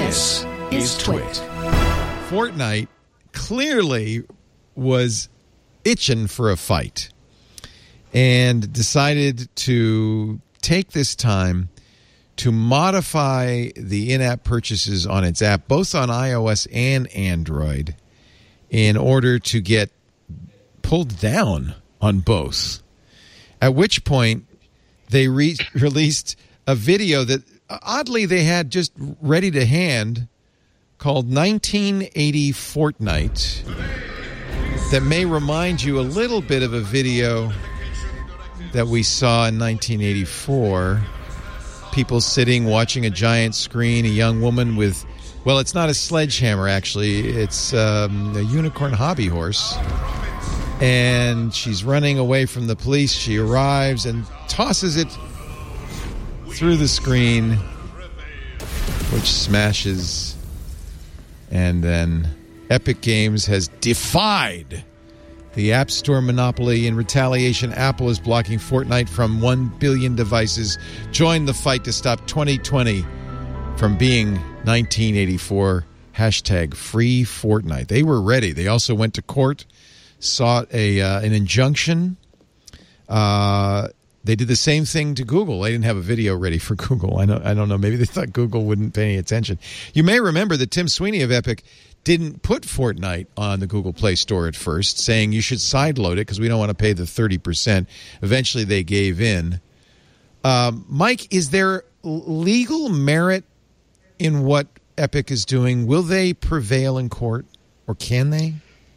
This is Twit. Fortnite clearly was itching for a fight and decided to take this time to modify the in-app purchases on its app, both on iOS and Android, in order to get pulled down on both. At which point, they released a video that, oddly, they had just ready to hand called 1980 Fortnite that may remind you a little bit of a video that we saw in 1984. People sitting, watching a giant screen, a young woman with, well, it's not a sledgehammer, actually. It's a unicorn hobby horse. And she's running away from the police. She arrives and tosses it through the screen, which smashes. And then Epic Games has defied the App Store monopoly. In retaliation, Apple is blocking Fortnite from 1 billion devices. Join the fight to stop 2020 from being 1984. Hashtag free Fortnite. They were ready. They also went to court, sought an injunction. They did the same thing to Google. They didn't have a video ready for Google. I don't know. Maybe they thought Google wouldn't pay any attention. You may remember that Tim Sweeney of Epic didn't put Fortnite on the Google Play Store at first, saying you should sideload it because we don't want to pay the 30%. Eventually, they gave in. Mike, is there legal merit in what Epic is doing? Will they prevail in court, or can they?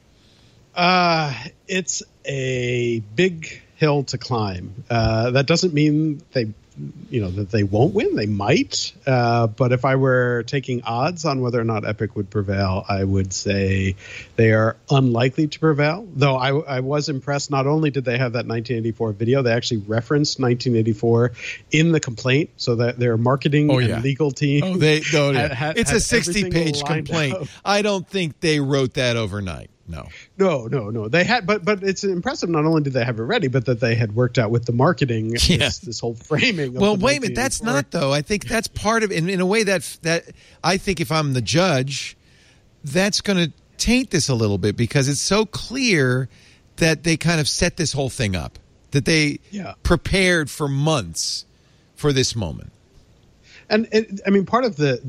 It's a big hill to climb. That doesn't mean that they won't win. They might. But if I were taking odds on whether or not Epic would prevail, I would say they are unlikely to prevail. Though I was impressed. Not only did they have that 1984 video, they actually referenced 1984 in the complaint, so that their marketing and legal team. It's a 60-page complaint. Up. I don't think they wrote that overnight. No. They had, but it's impressive. Not only did they have it ready, but that they had worked out with the marketing this whole framing. Well, wait a minute. That's not though. I think that's part of, in a way that I think if I'm the judge, that's going to taint this a little bit because it's so clear that they kind of set this whole thing up, that they prepared for months for this moment. And part of the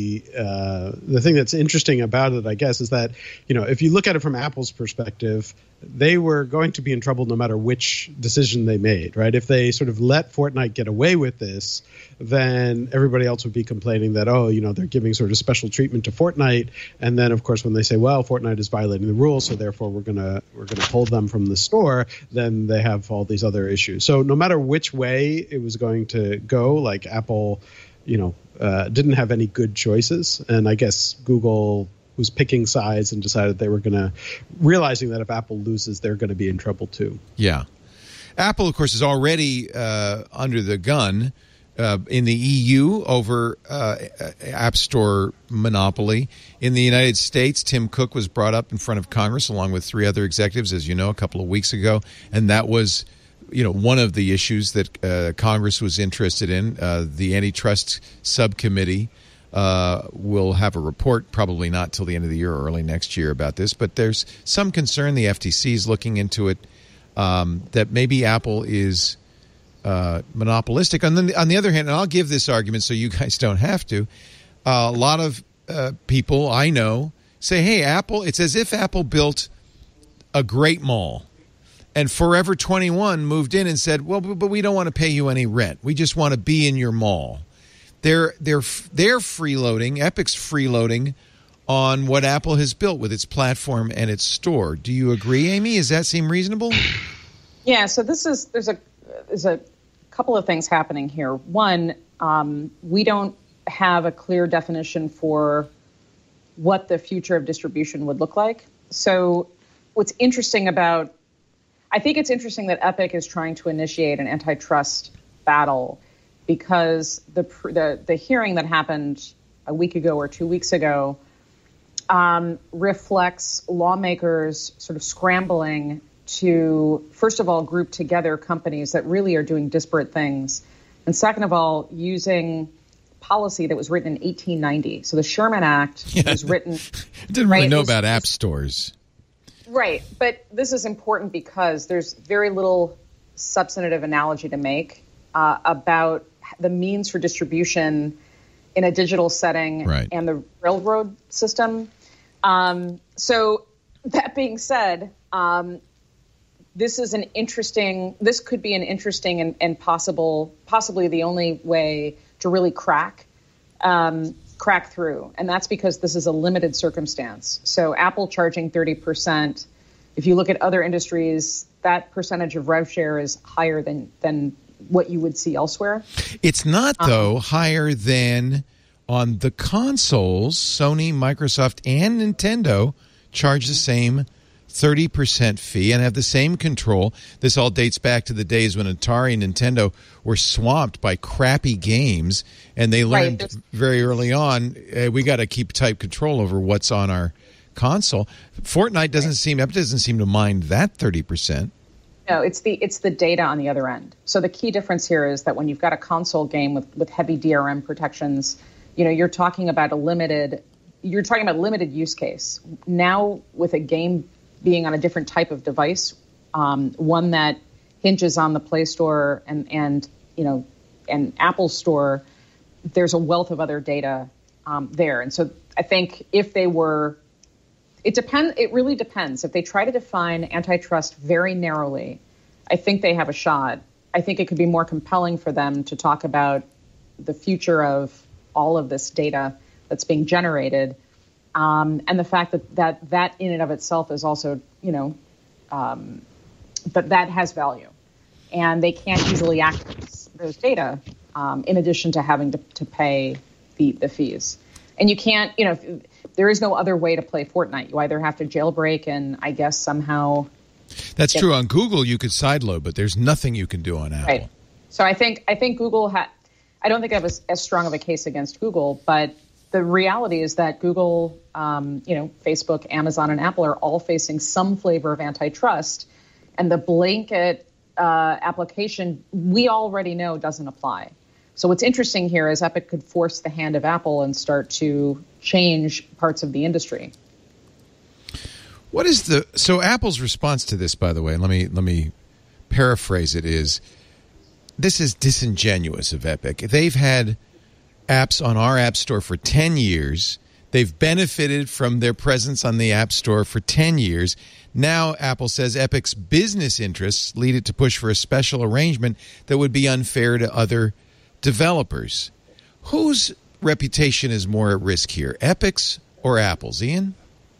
thing that's interesting about it, I guess, is that, if you look at it from Apple's perspective, they were going to be in trouble no matter which decision they made, right? If they sort of let Fortnite get away with this, then everybody else would be complaining that, they're giving sort of special treatment to Fortnite. And then, of course, when they say, well, Fortnite is violating the rules, so therefore we're gonna pull them from the store, then they have all these other issues. So no matter which way it was going to go, like Apple didn't have any good choices. And I guess Google was picking sides and decided they were realizing that if Apple loses, they're going to be in trouble too. Yeah. Apple, of course, is already under the gun in the EU over App Store monopoly. In the United States, Tim Cook was brought up in front of Congress along with 3 other executives, as you know, a couple of weeks ago. And that was one of the issues that Congress was interested in. The antitrust subcommittee will have a report, probably not till the end of the year or early next year, about this. But there's some concern. The FTC is looking into it, that maybe Apple is monopolistic. And then, on the other hand, and I'll give this argument so you guys don't have to, a lot of people I know say, hey, Apple, it's as if Apple built a great mall. And Forever 21 moved in and said, well, but we don't want to pay you any rent. We just want to be in your mall. They're freeloading, Epic's freeloading on what Apple has built with its platform and its store. Do you agree, Amy? Does that seem reasonable? Yeah, so there's a couple of things happening here. One, we don't have a clear definition for what the future of distribution would look like. So I think it's interesting that Epic is trying to initiate an antitrust battle because the hearing that happened a week ago or 2 weeks ago reflects lawmakers sort of scrambling to, first of all, group together companies that really are doing disparate things, and second of all, using policy that was written in 1890. So the Sherman Act was written. Didn't really know about app stores. Right. But this is important because there's very little substantive analogy to make about the means for distribution in a digital setting and the railroad system. So that being said, this could be an interesting and possibly the only way to really crack through. And that's because this is a limited circumstance. So Apple charging 30%, if you look at other industries, that percentage of rev share is higher than what you would see elsewhere. It's not, though, higher than on the consoles. Sony, Microsoft, and Nintendo charge the same 30% fee and have the same control. This all dates back to the days when Atari and Nintendo were swamped by crappy games, and they learned very early on, we got to keep tight control over what's on our console. Fortnite doesn't seem to mind that 30%. No, it's the data on the other end. So the key difference here is that when you've got a console game with heavy DRM protections, you're talking about limited use case. Now with a game being on a different type of device, one that hinges on the Play Store and Apple Store, there's a wealth of other data there. And so I think if they were, it really depends. If they try to define antitrust very narrowly, I think they have a shot. I think it could be more compelling for them to talk about the future of all of this data that's being generated. And the fact that in and of itself is also, that has value. And they can't easily access those data in addition to having to pay the fees. And you can't, there is no other way to play Fortnite. You either have to jailbreak and I guess somehow... That's true. On Google, you could sideload, but there's nothing you can do on Apple. Right. So I think Google I don't think I have as strong of a case against Google, but the reality is that Google, Facebook, Amazon, and Apple are all facing some flavor of antitrust, and the blanket application we already know doesn't apply. So what's interesting here is Epic could force the hand of Apple and start to change parts of the industry. So Apple's response to this, by the way, let me paraphrase it, is this is disingenuous of Epic. They've had apps on our App Store for 10 years. They've benefited from their presence on the App Store for 10 years. Now Apple says Epic's business interests lead it to push for a special arrangement that would be unfair to other developers. Whose reputation is more at risk here, Epic's or Apple's, Ian?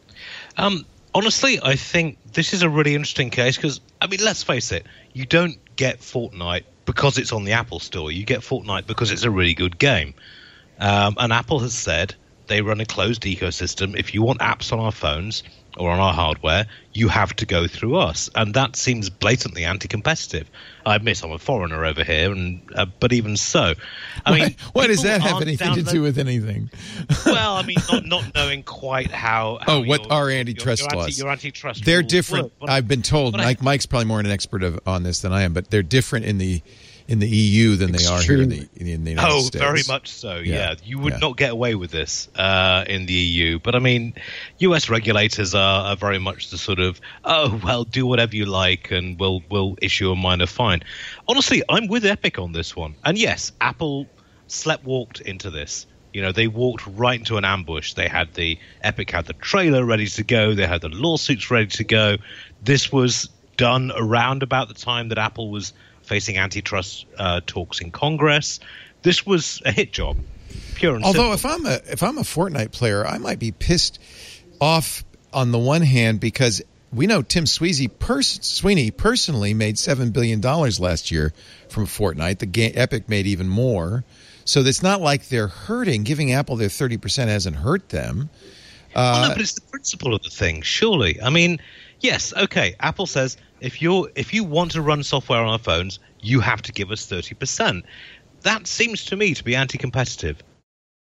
Honestly, I think this is a really interesting case because, let's face it, you don't get Fortnite because it's on the Apple Store. You get Fortnite because it's a really good game. And Apple has said they run a closed ecosystem. If you want apps on our phones or on our hardware, you have to go through us. And that seems blatantly anti-competitive. I admit I'm a foreigner over here, but even so. What does that have anything to do with anything? Well, not knowing quite how what are antitrust laws? Your antitrust they're rules different. Work. I've been told. Mike's probably more an expert on this than I am, but they're different in the EU than they are here in the United States. Oh, very much so, yeah. You would not get away with this in the EU. But, US regulators are very much the sort of, do whatever you like and we'll issue a minor fine. Honestly, I'm with Epic on this one. And yes, Apple sleptwalked into this. They walked right into an ambush. Epic had the trailer ready to go. They had the lawsuits ready to go. This was done around about the time that Apple was facing antitrust talks in Congress. This was a hit job, pure and simple. Although if I'm a Fortnite player, I might be pissed off on the one hand because we know Tim Sweeney personally made $7 billion last year from Fortnite. Epic made even more. So it's not like they're hurting. Giving Apple their 30% hasn't hurt them. No, but it's the principle of the thing, surely. Yes, okay, Apple says if you want to run software on our phones, you have to give us 30%. That seems to me to be anti-competitive.